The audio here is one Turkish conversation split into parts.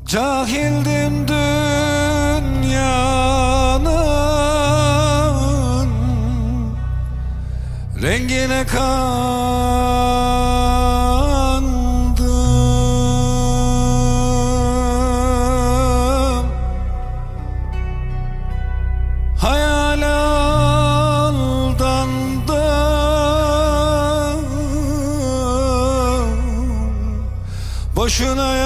Cahildim dünyanın rengine kandım. Hayal aldandım, boşuna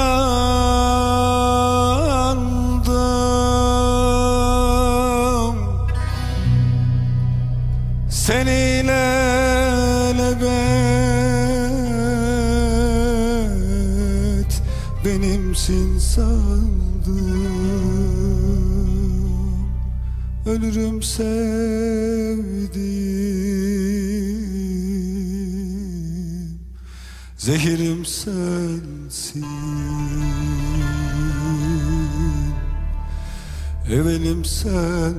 yandım. Seni ilelebet benimsin sandım. Ölürüm sevdiğim, zehirim sensin. Evelim sen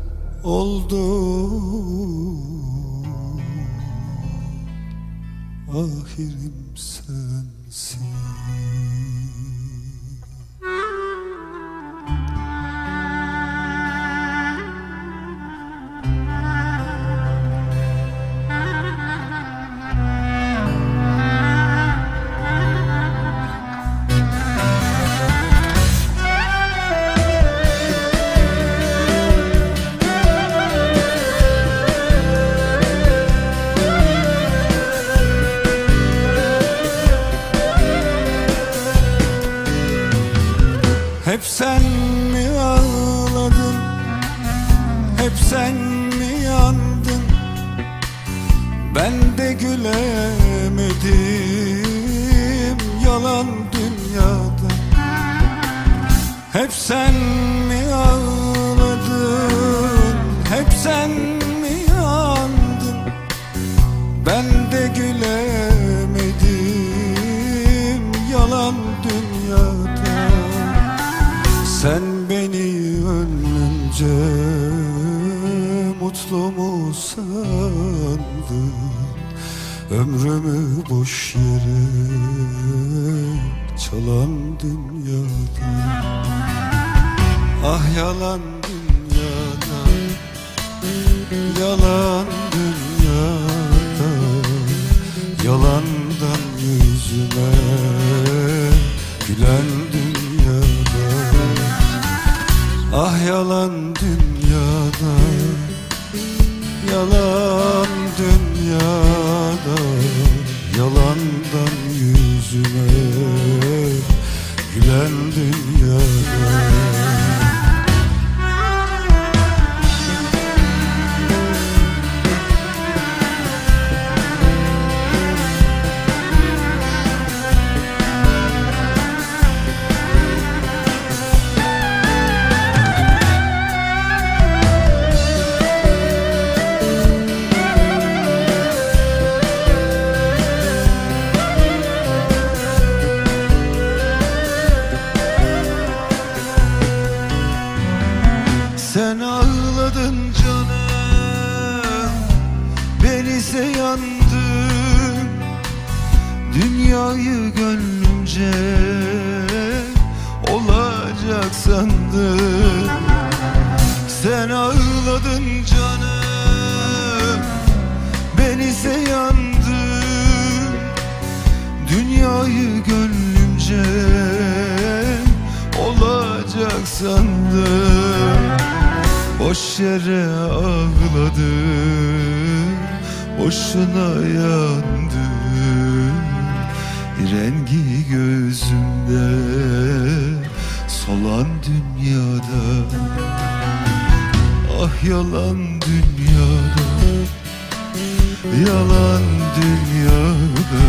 oldun, ahirim sensin. Hep sen mi ağladın, hep sen mi yandın? Ben de gülemedim yalan dünyada. Hep sen mi ağladın, hep sen mi yandın? Ben de gülemedim yalan dünyada. Sen beni ölünce mutlu mu sandın? Ömrümü boş yere çalan dünyada. Ah yalan dünyada, yalan dünyada. Yalandan yüzüme gülen dünyada. Ah yalan dünyada, yalan dünyada. Yalandan yüzüme gülen dünyada. Sen ağladın canım, ben ise yandım. Dünyayı gönlümce olacak sandım. Sen ağladın canım, ben ise yandım. Dünyayı gönlümce olacak sandım. Boş yere ağladım, boşuna yandım. Rengi gözümde solan dünyada. Ah yalan dünyada, yalan dünyada.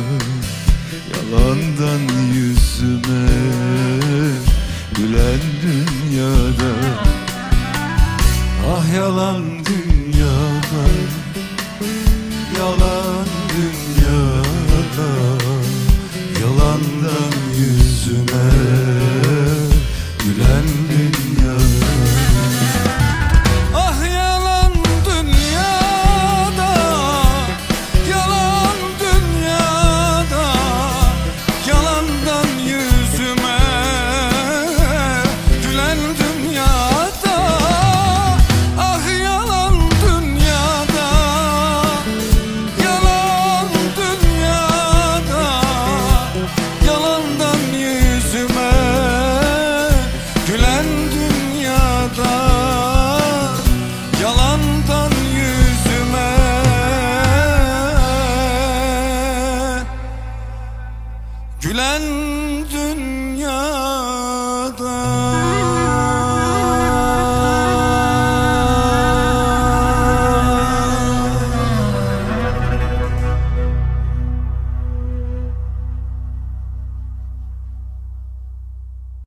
Yalandan yüzüme gülen dünyada. Ah yalan